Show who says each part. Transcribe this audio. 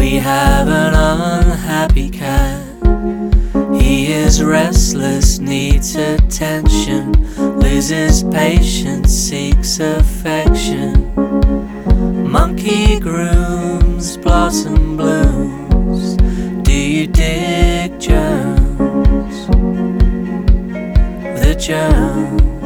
Speaker 1: We have an unhappy cat. He is restless, needs attention, loses patience, seeks affection. Monkey grooms, blossom blooms. Do you dig germs? The germs.